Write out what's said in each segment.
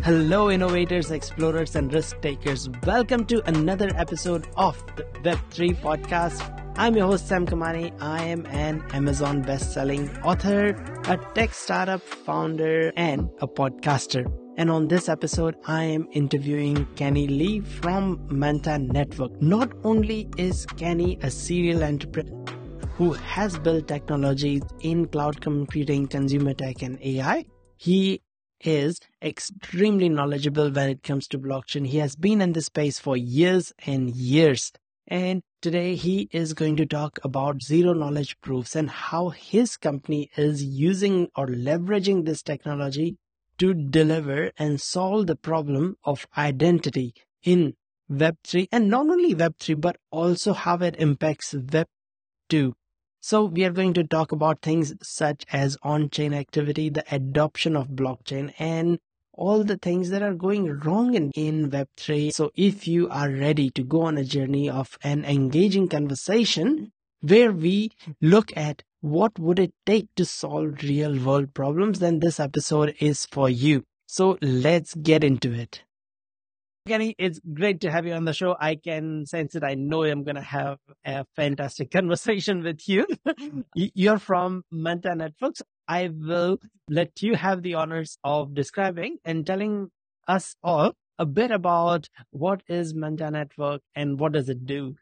Hello, innovators, explorers, and risk takers. Welcome to another episode of the Web3 podcast. I'm your host, Sam Kamani. I am an Amazon best-selling author, a tech startup founder, and a podcaster. And on this episode, I am interviewing Kenny Lee from Manta Network. Not only is Kenny a serial entrepreneur who has built technologies in cloud computing, consumer tech, and AI, he is extremely knowledgeable when it comes to blockchain. He has been in this space for years and years. And today he is going to talk about zero knowledge proofs and how his company is using or leveraging this technology to deliver and solve the problem of identity in Web3. And not only Web3, but also how it impacts Web2. So we are going to talk about things such as on-chain activity, the adoption of blockchain, and all the things that are going wrong in Web3. So if you are ready to go on a journey of an engaging conversation where we look at what would it take to solve real-world problems, then this episode is for you. So let's get into it. Kenny, it's great to have you on the show. I can sense it. I know I'm going to have a fantastic conversation with you. You're from Manta Networks. I will let you have the honors of describing and telling us all a bit about what is Manta Network and what does it do?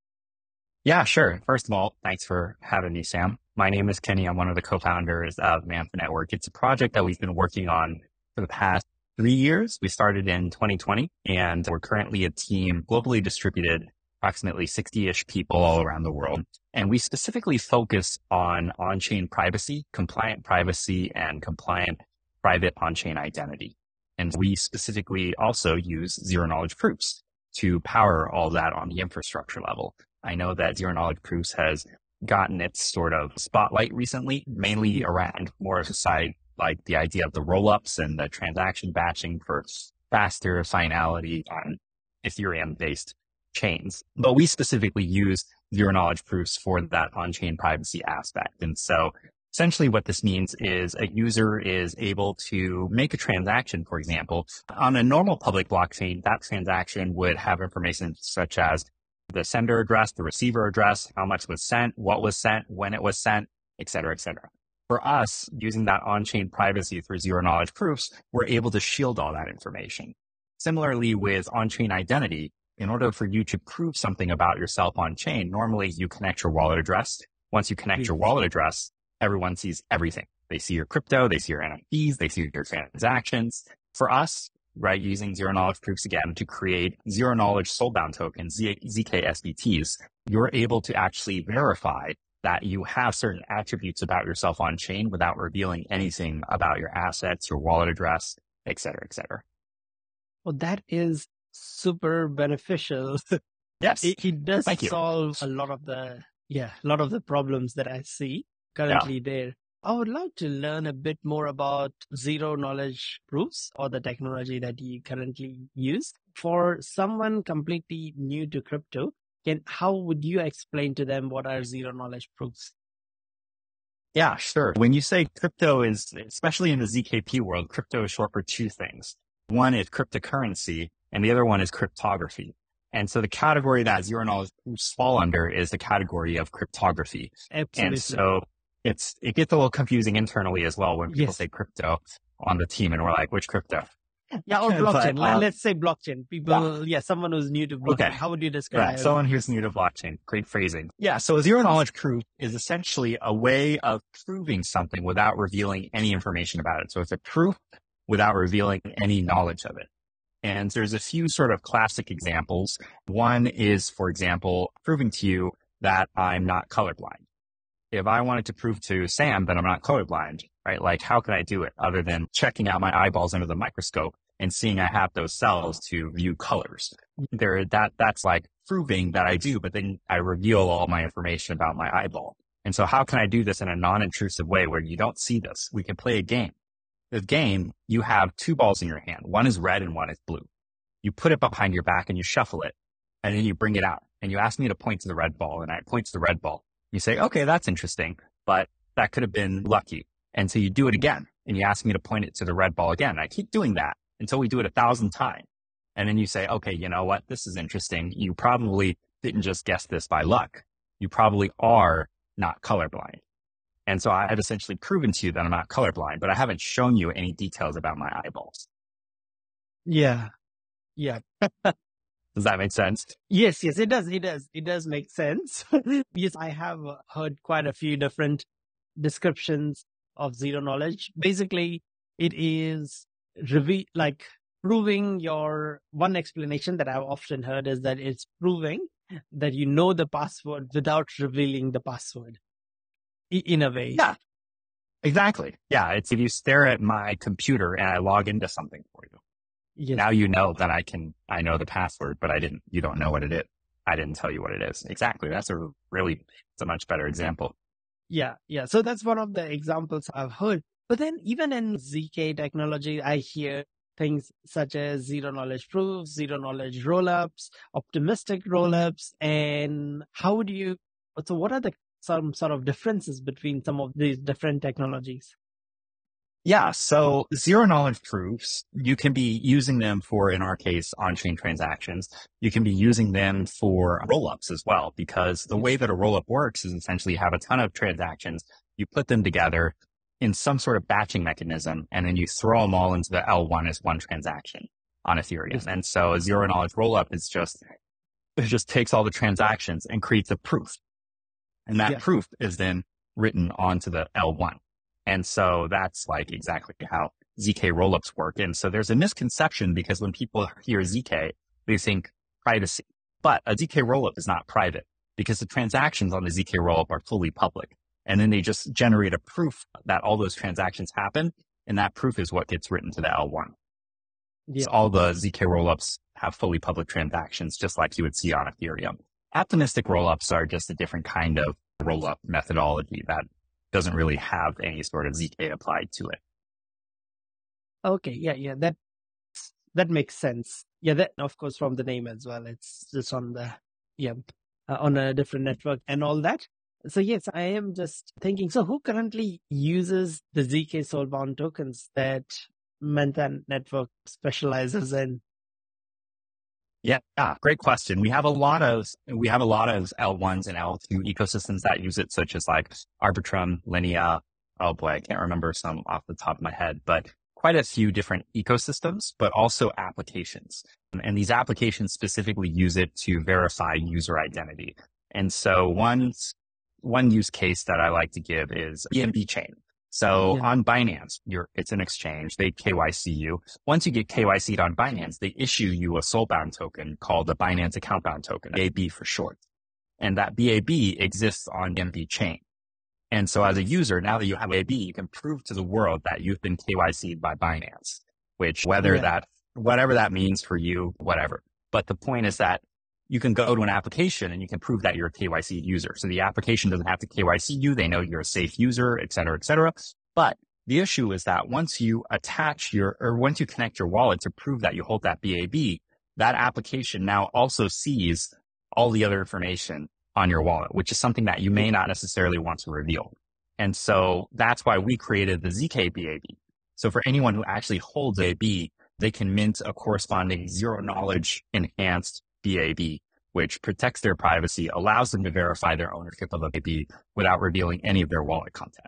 Yeah, sure. First of all, thanks for having me, Sam. My name is Kenny. I'm one of the co-founders of Manta Network. It's a project that we've been working on for the past 3 years. We started in 2020 and we're currently a team globally distributed, approximately 60-ish people all around the world. And we specifically focus on-chain privacy, compliant privacy, and compliant private on-chain identity. And we specifically also use zero knowledge proofs to power all that on the infrastructure level. I know that zero knowledge proofs has gotten its sort of spotlight recently, mainly around more side like the idea of the rollups and the transaction batching for faster finality on Ethereum-based chains. But we specifically use zero knowledge proofs for that on-chain privacy aspect. And so essentially what this means is a user is able to make a transaction, for example, on a normal public blockchain. That transaction would have information such as the sender address, the receiver address, how much was sent, what was sent, when it was sent, et cetera, et cetera. For us, using that on-chain privacy through zero knowledge proofs, we're able to shield all that information. Similarly, with on-chain identity, in order for you to prove something about yourself on-chain, normally you connect your wallet address. Once you connect your wallet address, everyone sees everything. They see your crypto, they see your NFTs, they see your transactions. For us, right, using zero knowledge proofs again to create zero knowledge soulbound tokens, ZK-SBTs, you're able to actually verify that you have certain attributes about yourself on chain without revealing anything about your assets, your wallet address, et cetera, et cetera. Well, that is super beneficial. Yes. It does solve a lot of the problems that I see currently there. I would love to learn a bit more about zero knowledge proofs or the technology that you currently use. For someone completely new to crypto, how would you explain to them what are zero knowledge proofs? Yeah, sure. When you say crypto is, especially in the ZKP world, crypto is short for two things. One is cryptocurrency and the other one is cryptography. And so the category that zero knowledge proofs fall under is the category of cryptography. Absolutely. And so it gets a little confusing internally as well when people say crypto on the team and we're like, which crypto? Yeah, or blockchain. Let's say blockchain. People, someone who's new to blockchain. Okay. How would you describe it? Someone who's new to blockchain. Great phrasing. Yeah, so a zero knowledge proof is essentially a way of proving something without revealing any information about it. So it's a proof without revealing any knowledge of it. And there's a few sort of classic examples. One is, for example, proving to you that I'm not colorblind. If I wanted to prove to Sam that I'm not colorblind, right? Like, how can I do it other than checking out my eyeballs under the microscope and seeing I have those cells to view colors? That's like proving that I do, but then I reveal all my information about my eyeball. And so how can I do this in a non-intrusive way where you don't see this? We can play a game. This game, you have two balls in your hand. One is red and one is blue. You put it behind your back and you shuffle it and then you bring it out and you ask me to point to the red ball and I point to the red ball. You say, okay, that's interesting, but that could have been lucky. And so you do it again and you ask me to point it to the red ball again. I keep doing that until we do it 1,000 times. And then you say, okay, you know what? This is interesting. You probably didn't just guess this by luck. You probably are not colorblind. And so I have essentially proven to you that I'm not colorblind, but I haven't shown you any details about my eyeballs. Yeah. Yeah. Does that make sense? Yes, it does. It does make sense. Yes, I have heard quite a few different descriptions of zero knowledge. Basically, it is like proving your one explanation that I've often heard is that it's proving that you know the password without revealing the password in a way. Yeah, exactly. Yeah. It's if you stare at my computer and I log into something for you. Yes. Now you know that I know the password, but you don't know what it is. I didn't tell you what it is. Exactly. It's a much better example. Yeah. So that's one of the examples I've heard. But then even in ZK technology, I hear things such as zero knowledge proofs, zero knowledge rollups, optimistic rollups. And what are some sort of differences between some of these different technologies? Yeah. So zero knowledge proofs, you can be using them for, in our case, on-chain transactions. You can be using them for rollups as well, because the way that a rollup works is essentially you have a ton of transactions. You put them together in some sort of batching mechanism, and then you throw them all into the L1 as one transaction on Ethereum. Yes. And so a zero knowledge rollup it just takes all the transactions and creates a proof. And that proof is then written onto the L1. And so that's like exactly how ZK rollups work. And so there's a misconception because when people hear ZK, they think privacy, but a ZK rollup is not private because the transactions on the ZK rollup are fully public. And then they just generate a proof that all those transactions happen. And that proof is what gets written to the L1. Yeah. So all the ZK rollups have fully public transactions, just like you would see on Ethereum. Optimistic rollups are just a different kind of rollup methodology that doesn't really have any sort of ZK applied to it. Okay. Yeah. That makes sense. Yeah. That, of course, from the name as well. It's just on on a different network and all that. So yes, I am just thinking, so who currently uses the ZK soulbound tokens that Manta Network specializes in? Yeah, great question. We have a lot of L1s and L2 ecosystems that use it, such as like Arbitrum, Linea. Oh boy, I can't remember some off the top of my head, but quite a few different ecosystems, but also applications. And these applications specifically use it to verify user identity. And so one use case that I like to give is BNB chain. So on Binance, it's an exchange. They KYC you. Once you get KYC'd on Binance, they issue you a soulbound token called the Binance Account Bound Token, BAB for short. And that BAB exists on BNB chain. And so as a user, now that you have BAB, you can prove to the world that you've been KYC'd by Binance, which whatever that means for you, whatever. But the point is that you can go to an application and you can prove that you're a KYC user. So the application doesn't have to KYC you. They know you're a safe user, et cetera, et cetera. But the issue is that once you connect your wallet to prove that you hold that BAB, that application now also sees all the other information on your wallet, which is something that you may not necessarily want to reveal. And so that's why we created the ZK BAB. So for anyone who actually holds BAB, they can mint a corresponding zero knowledge enhanced BAB, which protects their privacy, allows them to verify their ownership of a BAB without revealing any of their wallet content.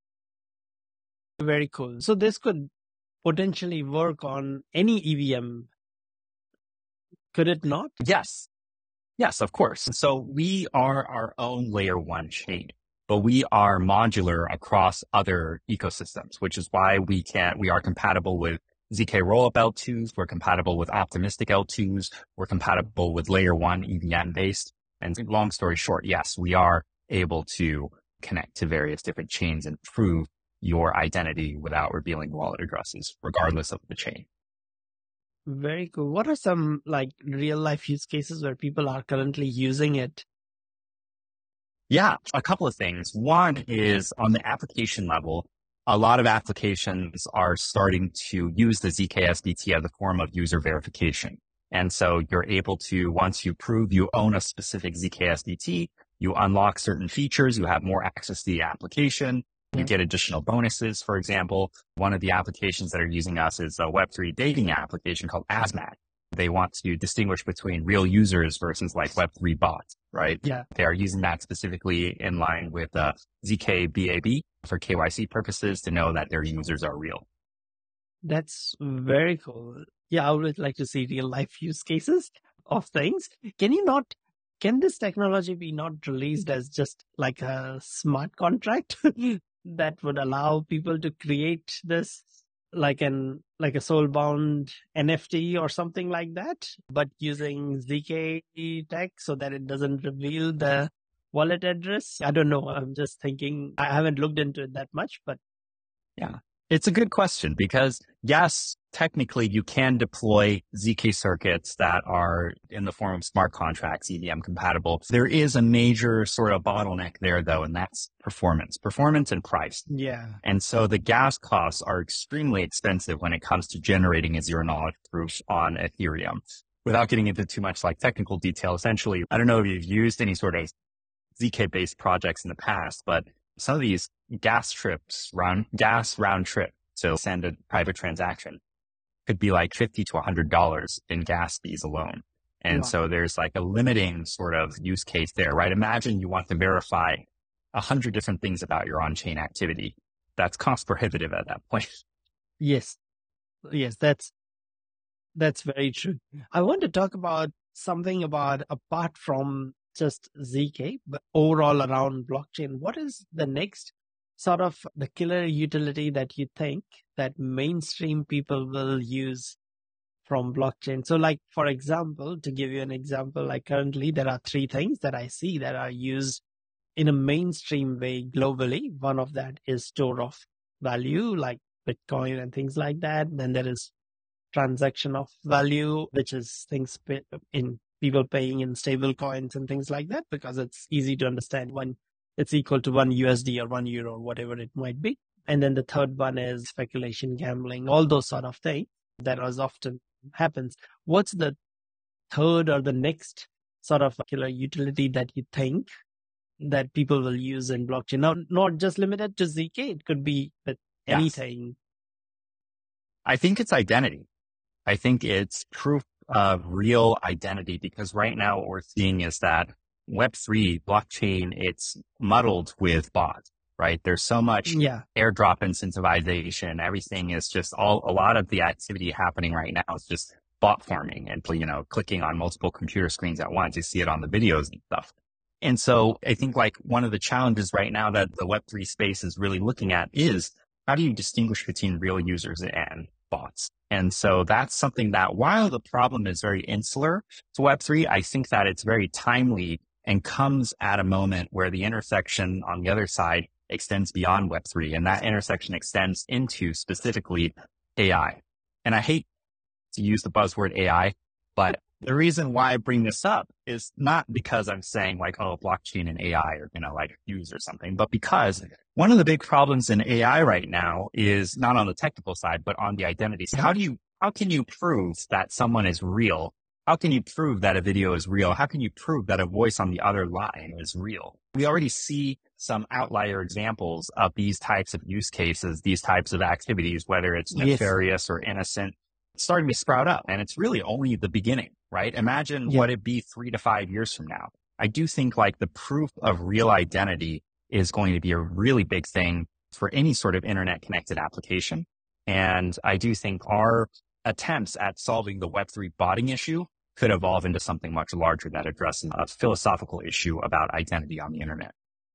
Very cool. So this could potentially work on any EVM, could it not? Yes, of course. So we are our own layer one chain, but we are modular across other ecosystems, which is why we are compatible with ZK rollup L2s, we're compatible with optimistic L2s, we're compatible with layer one EVM based. And long story short, yes, we are able to connect to various different chains and prove your identity without revealing wallet addresses, regardless of the chain. Very cool. What are some like real life use cases where people are currently using it? Yeah, a couple of things. One is on the application level. A lot of applications are starting to use the ZK SDT as a form of user verification. And so you're able to, once you prove you own a specific ZK SDT, you unlock certain features, you have more access to the application. You Yeah. get additional bonuses. For example, one of the applications that are using us is a Web3 dating application called Asmat. They want to distinguish between real users versus like Web3 bots, right? Yeah. They are using that specifically in line with ZKBAB for KYC purposes to know that their users are real. That's very cool. Yeah, I would like to see real life use cases of things. Can this technology be not released as just like a smart contract that would allow people to create this like a soul-bound NFT or something like that, but using ZK tech so that it doesn't reveal the wallet address? I don't know. I'm just thinking. I haven't looked into it that much, but Yeah. It's a good question because yes, technically you can deploy ZK circuits that are in the form of smart contracts, EVM compatible. There is a major sort of bottleneck there though, and that's performance and price. yeah. And so the gas costs are extremely expensive when it comes to generating a zero knowledge proof on Ethereum. Without getting into too much like technical detail, essentially, I don't know if you've used any sort of ZK based projects in the past, but some of these gas round trip to send a private transaction could be like $50 to $100 in gas fees alone. And Wow. so there's like a limiting sort of use case there, right? Imagine you want to verify 100 different things about your on-chain activity. That's cost prohibitive at that point. Yes. Yes, that's very true. I want to talk about something about apart from just ZK, but overall around blockchain. What is the next sort of the killer utility that you think that mainstream people will use from blockchain? So like, for example, to give you an example, like currently there are three things that I see that are used in a mainstream way globally. One of that is store of value, like Bitcoin and things like that. Then there is transaction of value, which is things in people paying in stable coins and things like that, because it's easy to understand when it's equal to €1 or €1 or whatever it might be. And then the third one is speculation, gambling, all those sort of things that as often happens. What's the third or the next sort of killer utility that you think that people will use in blockchain? Now, not just limited to ZK, it could be with Yes. anything. I think it's identity. I think it's proof of real identity because right now what we're seeing is that Web3 blockchain, it's muddled with bots, right? There's so much Yeah. airdrop incentivization. Everything is just a lot of the activity happening right now is just bot farming and, clicking on multiple computer screens at once. You see it on the videos and stuff. And so I think like one of the challenges right now that the Web3 space is really looking at is how do you distinguish between real users and bots? And so that's something that while the problem is very insular to Web3, I think that it's very timely and comes at a moment where the intersection on the other side extends beyond Web3. And that intersection extends into specifically AI. And I hate to use the buzzword AI, but the reason why I bring this up is not because I'm saying like, oh, blockchain and AI are going to like fuse or something, but because one of the big problems in AI right now is not on the technical side, but on the identity. So how can you prove that someone is real? How can you prove that a video is real? How can you prove that a voice on the other line is real? We already see some outlier examples of these types of use cases, these types of activities, whether it's Yes. nefarious or innocent, starting to sprout up. And it's really only the beginning, right? Imagine Yeah. what it'd be 3 to 5 years from now. I do think like the proof of real identity is going to be a really big thing for any sort of internet connected application. And I do think our attempts at solving the Web3 botting issue could evolve into something much larger that addresses a philosophical issue about identity on the internet.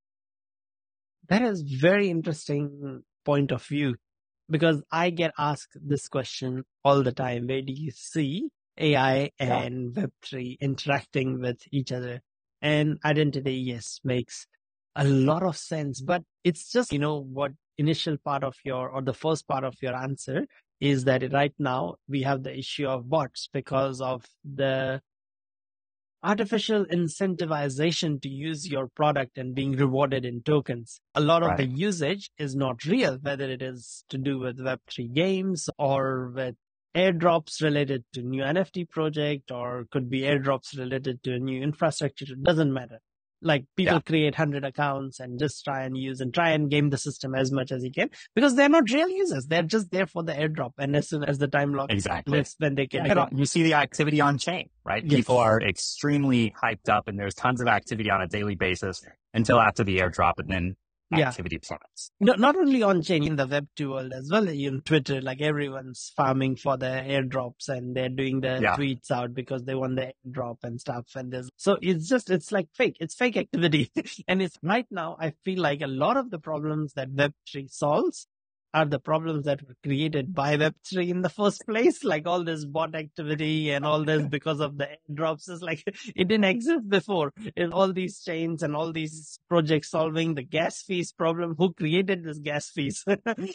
That is very interesting point of view, because I get asked this question all the time. Where do you see AI and Web3 interacting with each other? And identity, yes, makes a lot of sense, but it's just, what initial part of the first part of your answer is that right now we have the issue of bots because of the artificial incentivization to use your product and being rewarded in tokens. A lot of the Right. usage is not real, whether it is to do with Web3 games or with airdrops related to new NFT project, or could be airdrops related to a new infrastructure. It doesn't matter. Like people Yeah. create 100 accounts and just try and use and try and game the system as much as you can because they're not real users. They're just there for the airdrop. And as soon as the time lock Exactly. lifts, then they can. You see the activity on chain, right? Yes. People are extremely hyped up and there's tons of activity on a daily basis until after the airdrop, and then activity plummets. No, not only on chain, in the Web2 world as well. In Twitter, like everyone's farming for the airdrops and they're doing the tweets out because they want the airdrop and stuff. And so it's like fake. It's fake activity. And it's right now, I feel like a lot of the problems that Web3 solves are the problems that were created by Web3 in the first place. Like all this bot activity and all this because of the airdrops is like, it didn't exist before. In all these chains and all these projects solving the gas fees problem. Who created this gas fees?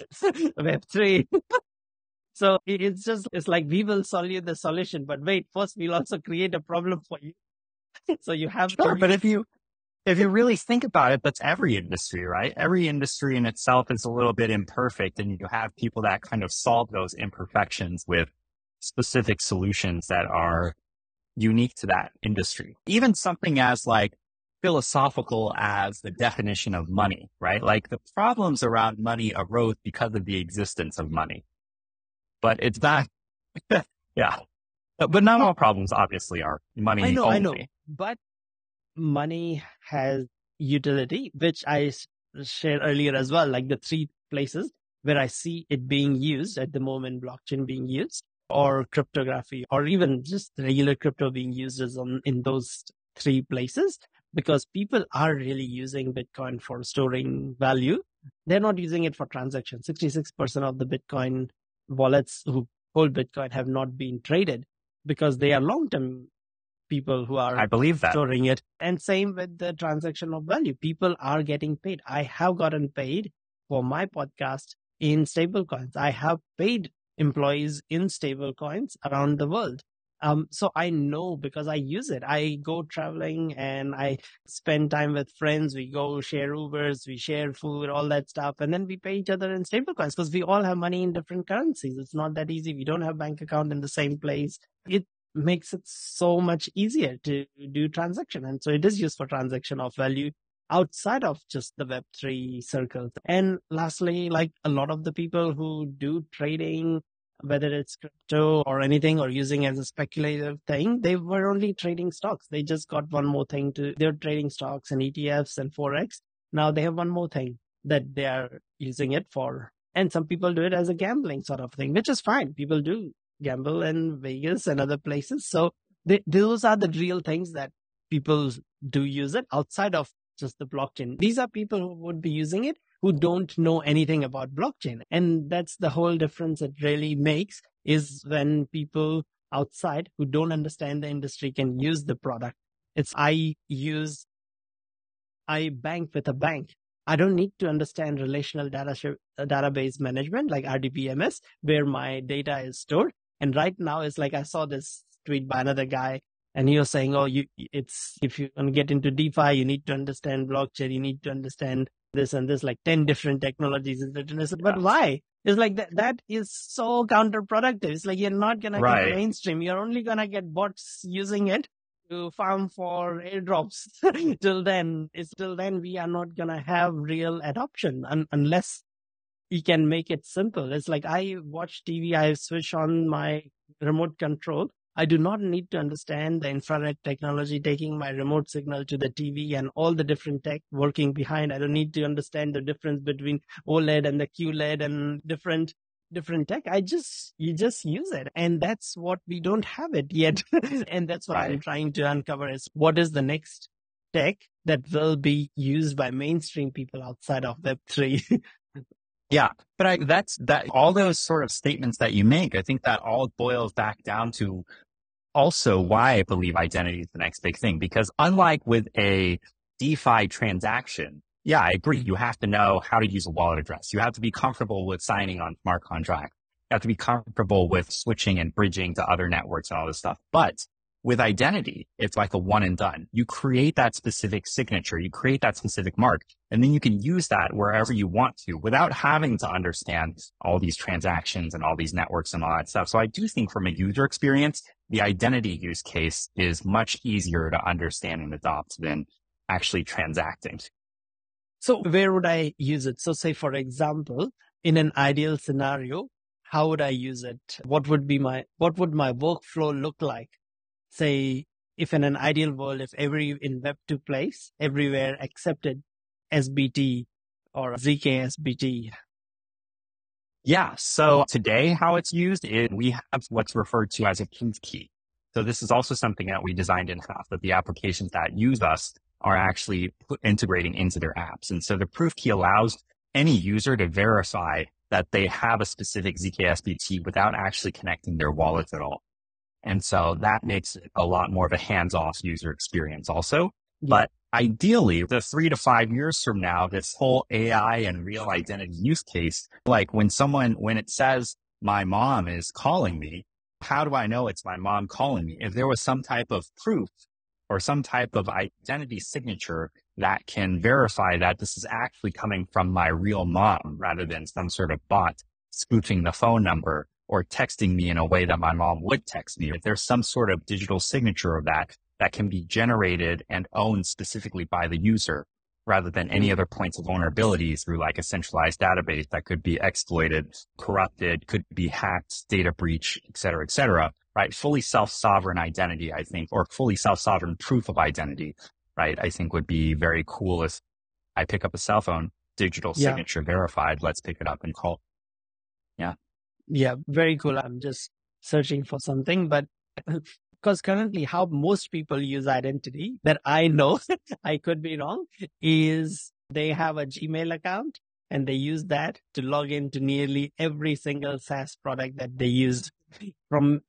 Web3. So it's like, we will solve you the solution, but wait, first we'll also create a problem for you. So you have to. But if you really think about it, that's every industry, right? Every industry in itself is a little bit imperfect, and you have people that kind of solve those imperfections with specific solutions that are unique to that industry. Even something as like philosophical as the definition of money, right? Like the problems around money arose because of the existence of money. But it's not, yeah. But not all problems obviously are money only. I know. But money has utility, which I shared earlier as well, like the 3 places where I see it being used at the moment, blockchain being used, or cryptography, or even just regular crypto being used in those 3 places, because people are really using Bitcoin for storing value. They're not using it for transactions. 66% of the Bitcoin wallets who hold Bitcoin have not been traded because they are long-term people who are storing it. And same with the transaction of value. People are getting paid. I have gotten paid for my podcast in stable coins. I have paid employees in stable coins around the world. So I know because I use it. I go traveling and I spend time with friends. We go share Ubers, we share food, all that stuff. And then we pay each other in stable coins because we all have money in different currencies. It's not that easy. We don't have bank account in the same place. It makes it so much easier to do transaction. And so it is used for transaction of value outside of just the Web3 circles. And lastly, like a lot of the people who do trading, whether it's crypto or anything or using as a speculative thing, they were only trading stocks. They just got one more thing they're trading stocks and ETFs and Forex. Now they have one more thing that they are using it for. And some people do it as a gambling sort of thing, which is fine. People do gamble in Vegas and other places. So those are the real things that people do use it outside of just the blockchain. These are people who would be using it who don't know anything about blockchain. And that's the whole difference it really makes, is when people outside who don't understand the industry can use the product. I bank with a bank. I don't need to understand relational database management like RDBMS, where my data is stored. And right now it's like I saw this tweet by another guy, and he was saying, if you want to get into DeFi, you need to understand blockchain, you need to understand this and this, like 10 different technologies. But why? It's like that is so counterproductive. It's like you're not going to get mainstream. You're only going to get bots using it to farm for airdrops. Till then, we are not going to have real adoption unless you can make it simple. It's like I watch TV, I switch on my remote control. I do not need to understand the infrared technology taking my remote signal to the TV and all the different tech working behind. I don't need to understand the difference between OLED and the QLED and different tech. You just use it. And that's what we don't have it yet. And that's what I'm trying to uncover, is what is the next tech that will be used by mainstream people outside of Web3. Yeah, but that's all those sort of statements that you make, I think that all boils back down to also why I believe identity is the next big thing. Because unlike with a DeFi transaction, yeah, I agree. You have to know how to use a wallet address. You have to be comfortable with signing on smart contracts. You have to be comfortable with switching and bridging to other networks and all this stuff. But with identity, it's like a one and done. You create that specific signature, you create that specific mark, and then you can use that wherever you want to without having to understand all these transactions and all these networks and all that stuff. So I do think from a user experience, the identity use case is much easier to understand and adopt than actually transacting. So where would I use it? So say, for example, in an ideal scenario, how would I use it? What would my workflow look like? Say, if in an ideal world, if in Web2 place, everywhere accepted SBT or zkSBT. Yeah. So today, how it's used is we have what's referred to as a proof key. So this is also something that we designed in-house, that the applications that use us are actually integrating into their apps. And so the proof key allows any user to verify that they have a specific zkSBT without actually connecting their wallet at all. And so that makes it a lot more of a hands-off user experience also. Yeah. But ideally, the 3 to 5 years from now, this whole AI and real identity use case, like when it says my mom is calling me, how do I know it's my mom calling me? If there was some type of proof or some type of identity signature that can verify that this is actually coming from my real mom rather than some sort of bot spoofing the phone number or texting me in a way that my mom would text me. If there's some sort of digital signature of that can be generated and owned specifically by the user rather than any other points of vulnerabilities through like a centralized database that could be exploited, corrupted, could be hacked, data breach, et cetera, right? Fully self-sovereign identity, I think, or fully self-sovereign proof of identity, right? I think would be very cool if I pick up a cell phone, digital signature verified, let's pick it up and call. Yeah. Yeah, very cool. I'm just searching for something, but because currently how most people use identity that I know, I could be wrong, is they have a Gmail account and they use that to log into nearly every single SaaS product that they use from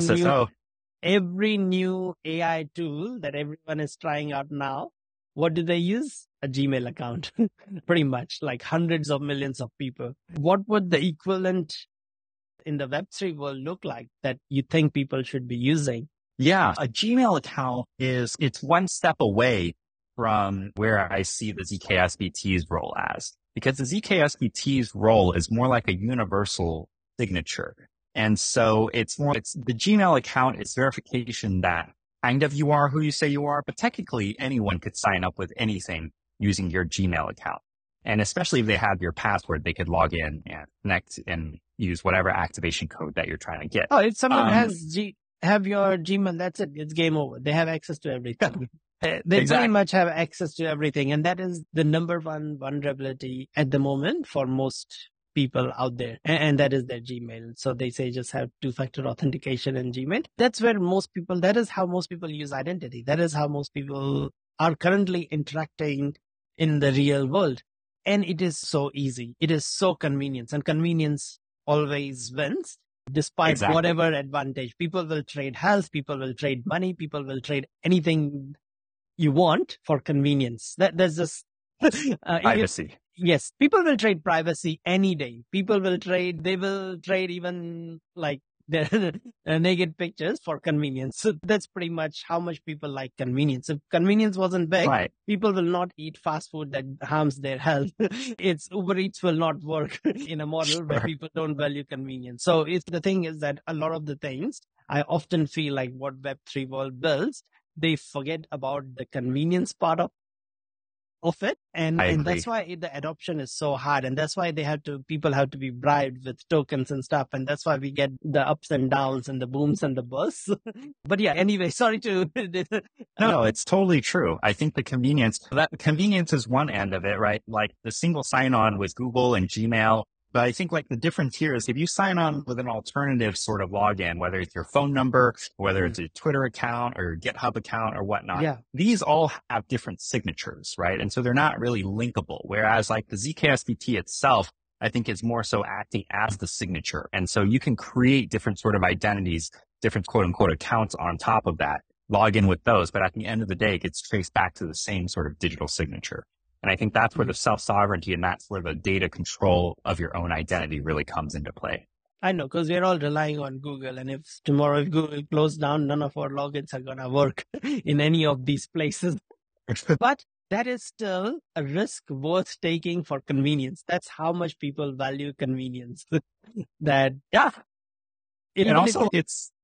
every new AI tool that everyone is trying out now. What do they use? A Gmail account, pretty much, like hundreds of millions of people. What would the equivalent in the Web3 world look like that you think people should be using? Yeah, a Gmail account it's one step away from where I see the zkSBT's role as, because the zkSBT's role is more like a universal signature. And so it's the Gmail account is verification that kind of you are who you say you are, but technically anyone could sign up with anything using your Gmail account. And especially if they have your password, they could log in and connect and use whatever activation code that you're trying to get. Oh, if someone have your Gmail, that's it. It's game over. They have access to everything. They pretty much have access to everything. And that is the number one vulnerability at the moment for most people out there. And that is their Gmail. So they say just have two-factor authentication in Gmail. That is how most people use identity. That is how most people are currently interacting in the real world. And it is so easy. It is so convenient, and convenience always wins despite whatever advantage. People will trade health. People will trade money. People will trade anything you want for convenience. There's just privacy. Yes. People will trade privacy any day. They will trade even like their naked pictures for convenience. So that's pretty much how much people like convenience. If convenience wasn't big, people will not eat fast food that harms their health. Uber Eats will not work in a model where people don't value convenience. So the thing is that a lot of the things I often feel like what Web3 world builds, they forget about the convenience part of it. And that's why the adoption is so hard. And that's why people have to be bribed with tokens and stuff. And that's why we get the ups and downs and the booms and the busts. But yeah, anyway, sorry to... No, it's totally true. I think the convenience is one end of it, right? Like the single sign-on with Google and Gmail. But I think like the difference here is if you sign on with an alternative sort of login, whether it's your phone number, whether it's a Twitter account or your GitHub account or whatnot, these all have different signatures, right? And so they're not really linkable. Whereas like the zkSBT itself, I think is more so acting as the signature. And so you can create different sort of identities, different quote unquote accounts on top of that, log in with those. But at the end of the day, it gets traced back to the same sort of digital signature. And I think that's where the self-sovereignty and that's where the data control of your own identity really comes into play. I know, because we're all relying on Google. And if tomorrow Google closed down, none of our logins are going to work in any of these places. But that is still a risk worth taking for convenience. That's how much people value convenience. And also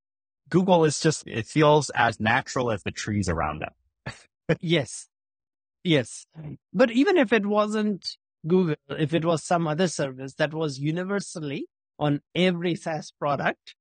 Google is it feels as natural as the trees around them. Yes. Yes. But even if it wasn't Google, if it was some other service that was universally on every SaaS product,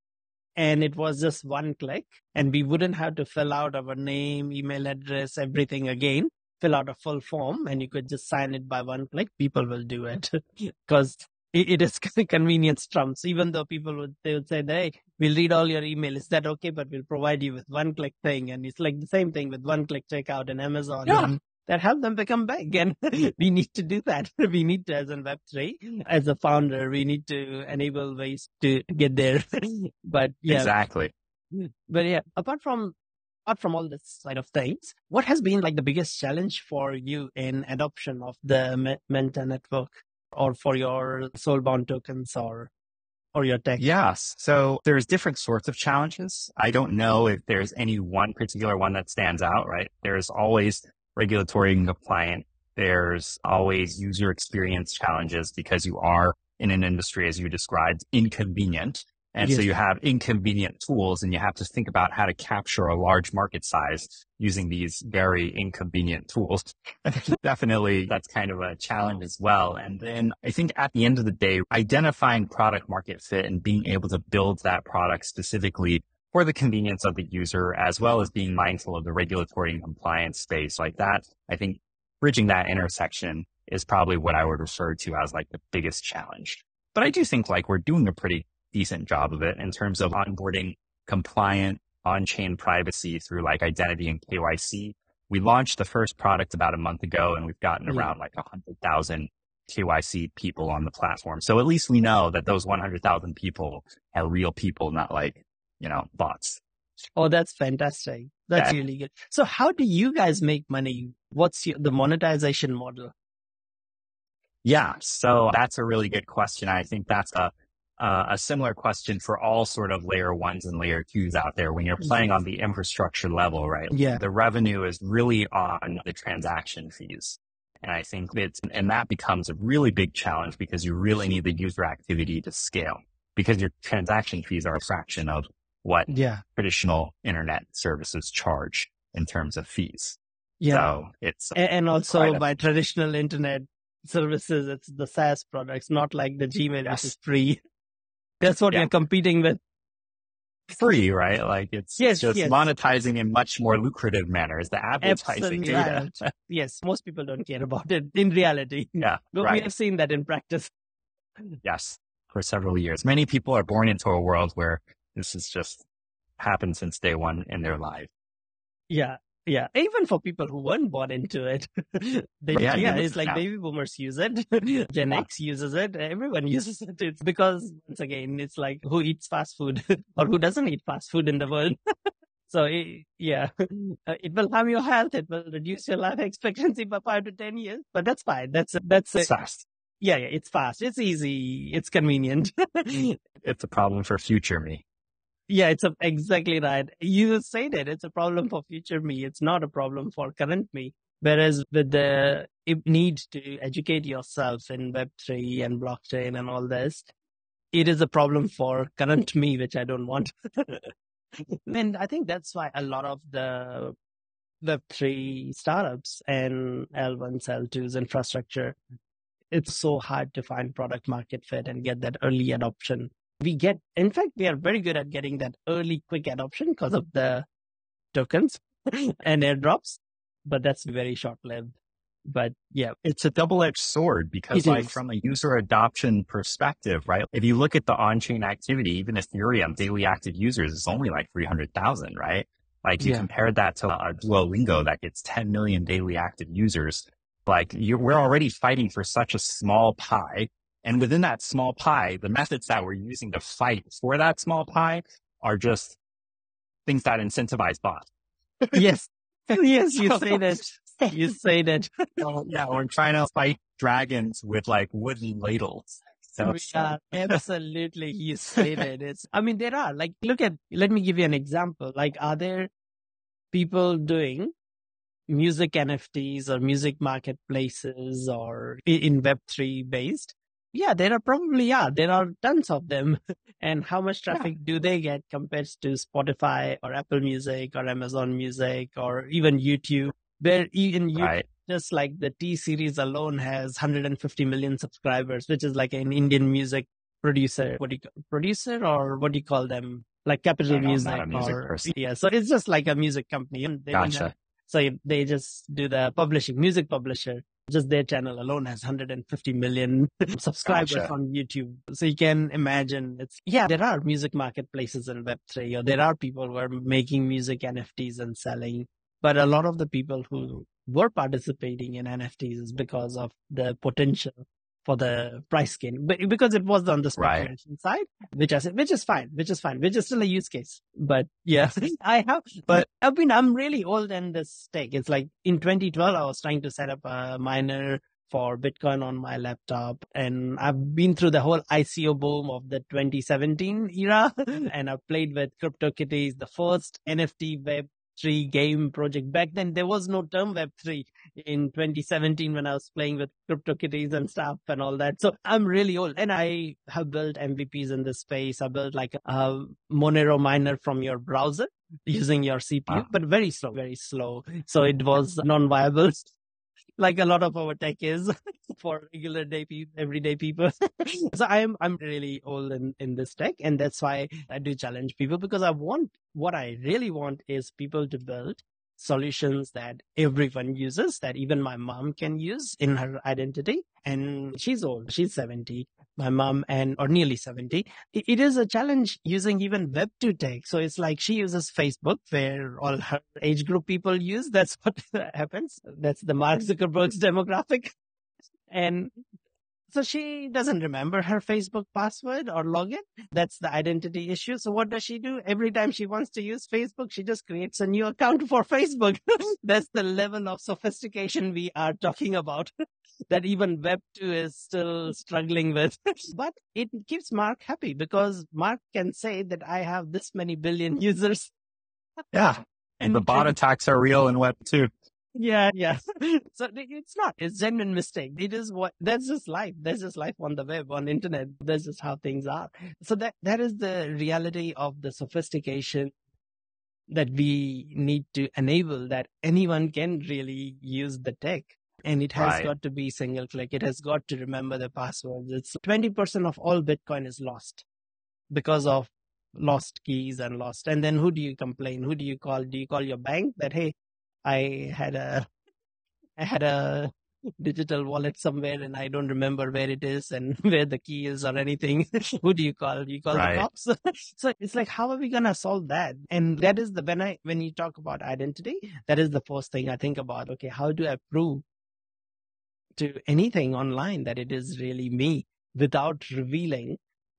and it was just one click, and we wouldn't have to fill out our name, email address, everything again, fill out a full form, and you could just sign it by one click, people will do it because it is convenience trumps. Even though they would say, hey, we'll read all your email. Is that okay? But we'll provide you with one click thing. And it's like the same thing with one click checkout in Amazon. Yeah. That help them become big. And we need to do that. We need to, as in Web3, as a founder, we need to enable ways to get there. But yeah. Exactly. But yeah, apart from all this side of things, what has been like the biggest challenge for you in adoption of the Menta network or for your soulbound tokens or your tech? Yes. So there's different sorts of challenges. I don't know if there's any one particular one that stands out, right? There's always regulatory and compliant. There's always user experience challenges because you are in an industry, as you described, inconvenient. And Yes. so you have inconvenient tools and you have to think about how to capture a large market size using these very inconvenient tools. Definitely, that's kind of a challenge as well. And then I think at the end of the day, identifying product market fit and being able to build that product specifically for the convenience of the user, as well as being mindful of the regulatory and compliance space like that, I think bridging that intersection is probably what I would refer to as like the biggest challenge. But I do think like we're doing a pretty decent job of it in terms of onboarding compliant on-chain privacy through like identity and KYC. We launched the first product about a month ago and we've gotten around like 100,000 KYC people on the platform. So at least we know that those 100,000 people are real people, not like, bots. Oh, that's fantastic. That's really good. So how do you guys make money? What's the monetization model? Yeah. So that's a really good question. I think that's a similar question for all sort of layer ones and layer twos out there when you're playing on the infrastructure level, right? Yeah. The revenue is really on the transaction fees. And I think and that becomes a really big challenge because you really need the user activity to scale because your transaction fees are a fraction of what traditional internet services charge in terms of fees. Yeah. So it's, and also by traditional internet services, it's the SaaS products, not like the Gmail, which is free. That's what you're competing with. Free, right? Like it's just monetizing in much more lucrative manner is the advertising data. Right. Yes. Most people don't care about it in reality. Yeah. But we have seen that in practice. Yes. For several years. Many people are born into a world where this has just happened since day one in their life. Yeah. Yeah. Even for people who weren't born into it. It's like baby boomers use it. Gen X uses it. Everyone uses it. It's because, once again, it's like who eats fast food or who doesn't eat fast food in the world. So it will harm your health. It will reduce your life expectancy by 5 to 10 years, but that's fine. That's fast. Yeah. It's fast. It's easy. It's convenient. It's a problem for future me. Yeah, it's exactly right. You said it. It's a problem for future me. It's not a problem for current me. Whereas with the need to educate yourself in Web3 and blockchain and all this, it is a problem for current me, which I don't want. And I think that's why a lot of the Web3 startups and L1s, L2s infrastructure, it's so hard to find product market fit and get that early adoption. In fact, we are very good at getting that early quick adoption because of the tokens and airdrops, but that's very short-lived. But yeah, it's a double-edged sword because from a user adoption perspective, right? If you look at the on-chain activity, even Ethereum daily active users is only like 300,000, right? Like you compare that to a Duolingo that gets 10 million daily active users. Like we're already fighting for such a small pie. And within that small pie, the methods that we're using to fight for that small pie are just things that incentivize bots. Yes. Yes, you say that. You say that. We're trying to fight dragons with like wooden ladles. So, absolutely. You say that. There are let me give you an example. Like, are there people doing music NFTs or music marketplaces or in Web3 based? Yeah, there are tons of them. And how much traffic do they get compared to Spotify or Apple Music or Amazon Music or even YouTube? where even you, Right. just like the T series alone has 150 million subscribers, which is like an Indian music producer. What do you producer or what do you call them? Like I Capital don't know. I'm not Music a music or person. yeah. So it's just like a music company, and they don't have. Gotcha. So they just do the publishing, music publisher. Just their channel alone has 150 million subscribers Gotcha. on YouTube. So you can imagine there are music marketplaces in Web3, or there are people who are making music NFTs and selling. But a lot of the people who were participating in NFTs is because of the potential for the price gain, but because it was on the Right. speculation side, which is fine, which is still a use case. But yeah, I'm really old in this tech. It's like in 2012, I was trying to set up a miner for Bitcoin on my laptop, and I've been through the whole ICO boom of the 2017 era, and I've played with CryptoKitties, the first NFT Web3 game project. Back then, there was no term Web3 in 2017 when I was playing with CryptoKitties and stuff and all that. So I'm really old, and I have built MVPs in this space. I built like a Monero miner from your browser using your CPU, but very slow, very slow. So it was non-viable, like a lot of our tech is for everyday people. So I'm really old in this tech, and that's why I do challenge people, because what I really want is people to build solutions that everyone uses, that even my mom can use in her identity. And she's old, she's 70, my mom, or nearly 70. It is a challenge using even Web2 tech. So it's like she uses Facebook, where all her age group people use. That's what happens. That's the Mark Zuckerberg's demographic. And so she doesn't remember her Facebook password or login. That's the identity issue. So what does she do? Every time she wants to use Facebook, she just creates a new account for Facebook. That's the level of sophistication we are talking about that even Web2 is still struggling with. But it keeps Mark happy, because Mark can say that I have this many billion users. Yeah. And the bot attacks are real in Web 2. Yeah. So it's genuine mistake. That's just life. That's just life on the web, on internet. That's just how things are. So that is the reality of the sophistication that we need to enable, that anyone can really use the tech. And it has got to be single click. It has got to remember the passwords. It's 20% of all Bitcoin is lost because of lost keys and lost. And then who do you complain? Who do you call? Do you call your bank that, hey, I had a digital wallet somewhere and I don't remember where it is and where the key is or anything? Who do you call? Do you call the cops? So it's like, how are we going to solve that? And that is when you talk about identity, that is the first thing I think about. Okay, how do I prove to anything online that it is really me without revealing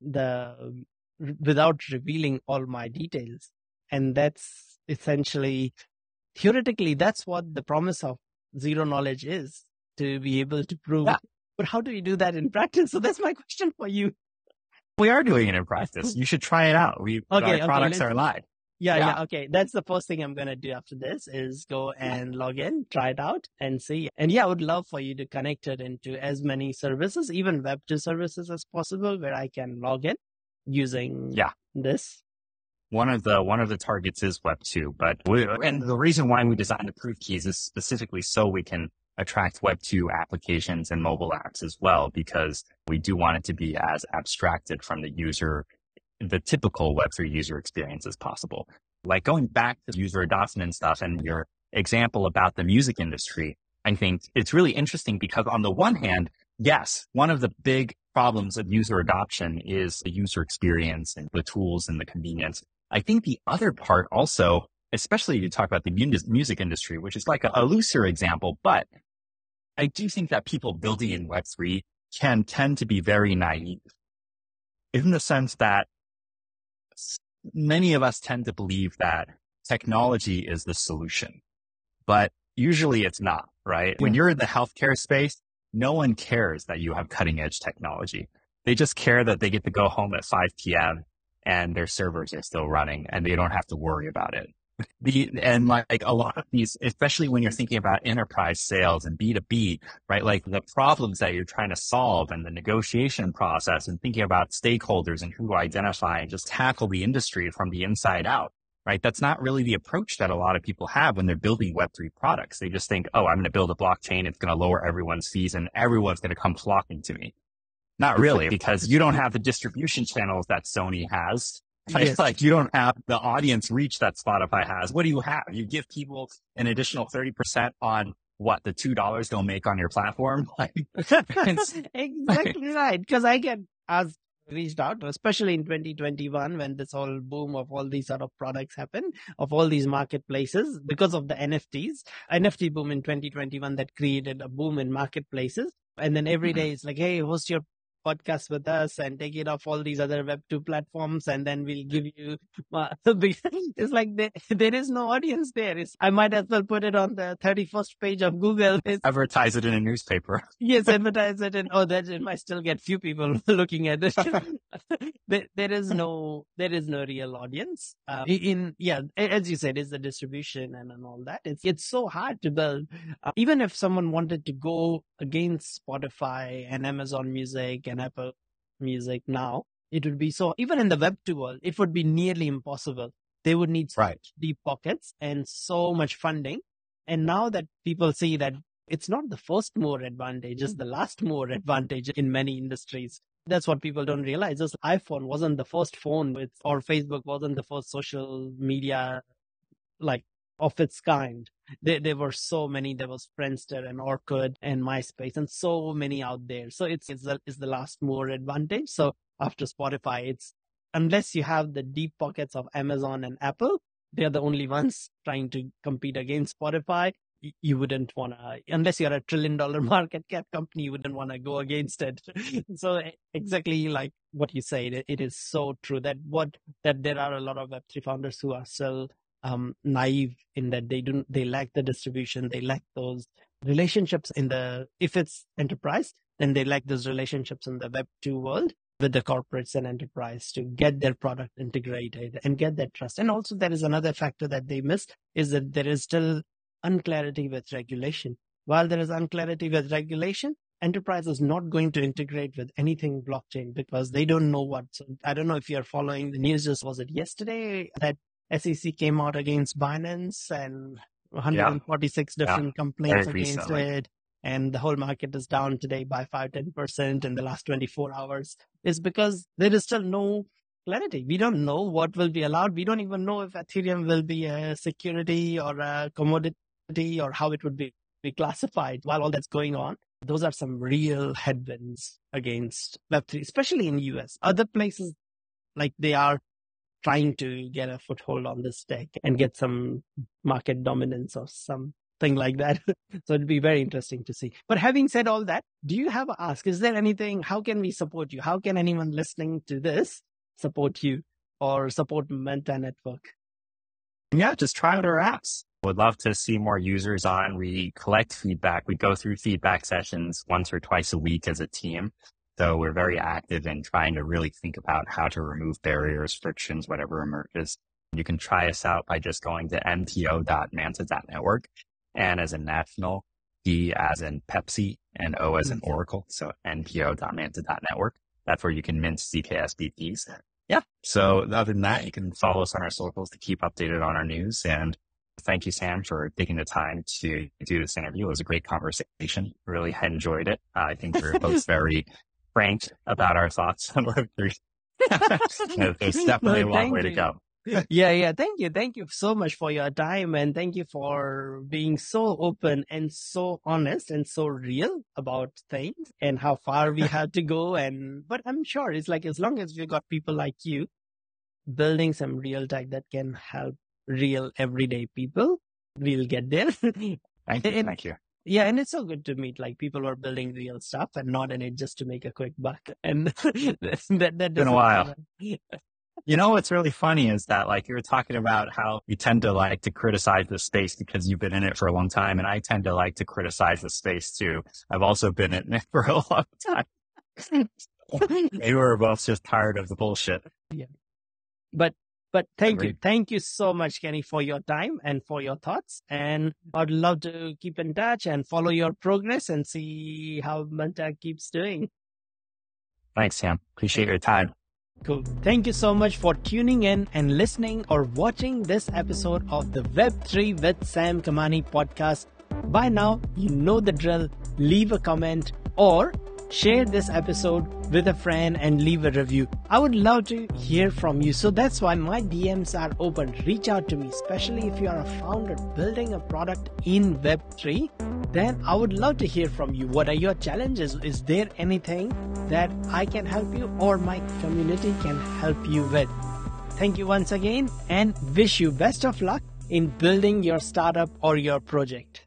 all my details? And that's essentially, theoretically, that's what the promise of zero knowledge is, to be able to prove. Yeah. But how do you do that in practice? So that's my question for you. We are doing it in practice. You should try it out. Our products are live. Yeah. Okay. That's the first thing I'm going to do after this is go and log in, try it out and see. And yeah, I would love for you to connect it into as many services, even Web2 services as possible, where I can log in using this. One of the targets is Web2, and the reason why we designed the proof keys is specifically so we can attract Web2 applications and mobile apps as well, because we do want it to be as abstracted from the typical Web3 user experience as possible. Like going back to user adoption and stuff, and your example about the music industry, I think it's really interesting because on the one hand, yes, one of the big problems of user adoption is the user experience and the tools and the convenience. I think the other part also, especially you talk about the music industry, which is like a looser example, but I do think that people building in Web3 can tend to be very naive, in the sense that many of us tend to believe that technology is the solution, but usually it's not, right? When you're in the healthcare space, no one cares that you have cutting edge technology. They just care that they get to go home at 5 p.m. and their servers are still running and they don't have to worry about it. And like a lot of these, especially when you're thinking about enterprise sales and B2B, right? Like the problems that you're trying to solve and the negotiation process and thinking about stakeholders and who to identify and just tackle the industry from the inside out. right? That's not really the approach that a lot of people have when they're building Web3 products. They just think, oh, I'm going to build a blockchain. It's going to lower everyone's fees and everyone's going to come flocking to me. Not really, because you don't have the distribution channels that Sony has. Right? Yes. Like you don't have the audience reach that Spotify has. What do you have? You give people an additional 30% on what the $2 they'll make on your platform. Like, Exactly right. Because I reached out, especially in 2021, when this whole boom of all these sort of products happened, of all these marketplaces, because of the NFT boom in 2021 that created a boom in marketplaces. And then every day it's like, hey, host your podcast with us and take it off all these other Web2 platforms, and then we'll give you it's like there is no audience there. I might as well put it on the 31st page of Google. Advertise it in a newspaper. Yes, advertise it, and that it might still get few people looking at it. There is no real audience. As you said, it's the distribution and all that. It's so hard to build. Even if someone wanted to go against Spotify and Amazon Music and Apple Music now, it would be even in the Web2 world, it would be nearly impossible. They would need deep pockets and so much funding. And now that people see that it's not the first mover advantage, it's the last mover advantage in many industries. That's what people don't realize. Just iPhone wasn't the first phone or Facebook wasn't the first social media of its kind. There were so many. There was Friendster and Orkut and MySpace and so many out there. So it's the last mover advantage. So after Spotify, unless you have the deep pockets of Amazon and Apple, they're the only ones trying to compete against Spotify. You wouldn't want to, unless you're a $1 trillion market cap company, you wouldn't want to go against it. So exactly like what you said, it is so true that there are a lot of Web3 founders who are still naive in that they lack the distribution, they lack those relationships if it's enterprise, then they lack those relationships in the Web2 world with the corporates and enterprise to get their product integrated and get that trust. And also there is another factor that they missed, is that there is still unclarity with regulation. While there is unclarity with regulation, enterprise is not going to integrate with anything blockchain because they don't know what. So I don't know if you're following the news. Was it yesterday that SEC came out against Binance and 146 different complaints against it? And the whole market is down today by 5-10% in the last 24 hours. Is because there is still no clarity. We don't know what will be allowed. We don't even know if Ethereum will be a security or a commodity or how it would be classified while all that's going on. Those are some real headwinds against Web3, especially in US. Other places, like they are trying to get a foothold on this tech and get some market dominance or something like that. So it'd be very interesting to see. But having said all that, do you have a ask? Is there anything, how can we support you? How can anyone listening to this support you or support Manta Network? Yeah, just try out our apps. Would love to see more users on. We collect feedback. We go through feedback sessions once or twice a week as a team. So we're very active in trying to really think about how to remove barriers, frictions, whatever emerges. You can try us out by just going to mto.manta.network. And as in national, P as in Pepsi, and O as in Oracle. So npo.manta.network. That's where you can mint zkSDPs. Yeah. So other than that, you can follow us on our socials to keep updated on our news. And thank you, Sam, for taking the time to do this interview. It was a great conversation. Really enjoyed it. I think we're both very frank about our thoughts on Web3. There's definitely a long way to go. Yeah. Thank you so much for your time, and thank you for being so open and so honest and so real about things and how far we had to go. But I'm sure it's like, as long as we got people like you building some real tech that can help real everyday people, we'll get there. Thank you. Yeah, and it's so good to meet like people who are building real stuff and not in it just to make a quick buck. And that been a while. You know, what's really funny is that like you were talking about how you tend to like to criticize the space because you've been in it for a long time. And I tend to like to criticize the space too. I've also been in it for a long time. Maybe we're both just tired of the bullshit. Yeah. But thank you so much, Kenny, for your time and for your thoughts. And I'd love to keep in touch and follow your progress and see how Manta keeps doing. Thanks, Sam. Appreciate your time. Cool. Thank you so much for tuning in and listening or watching this episode of the Web3 with Sam Kamani podcast. By now, you know the drill. Leave a comment or share this episode with a friend and leave a review. I would love to hear from you. So that's why my DMs are open. Reach out to me, especially if you are a founder building a product in Web3. Then I would love to hear from you. What are your challenges? Is there anything that I can help you or my community can help you with? Thank you once again and wish you best of luck in building your startup or your project.